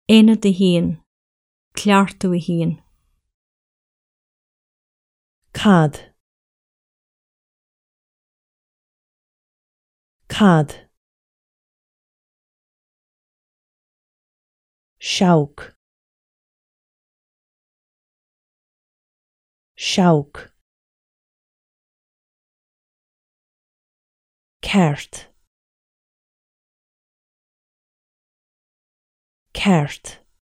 Éad a híon, cleartú a híon. Cad. Cad. Seach. Seach. Ceart. Ceart.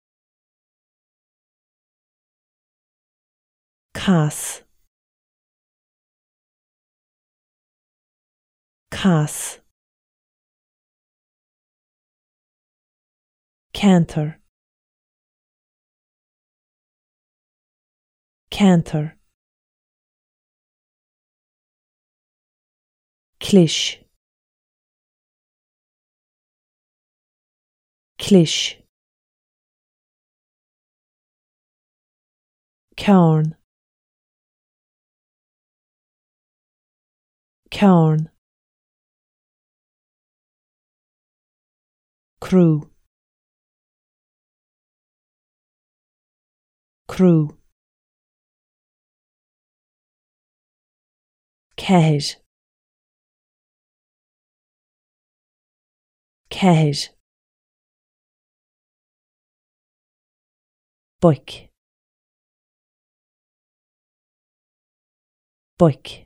Cas. Cas. Cantor. Cantor. Clish. Clish. Cairn. Cairn. Crew. Crew. Ceithir. Ceithir. Buic. Buic.